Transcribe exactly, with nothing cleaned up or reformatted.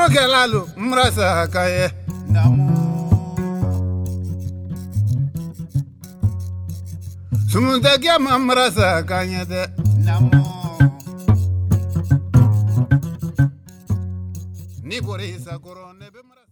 Kelalu mrasa kaye Sumunta gyama mrasa kanye de Ni bori sa korone be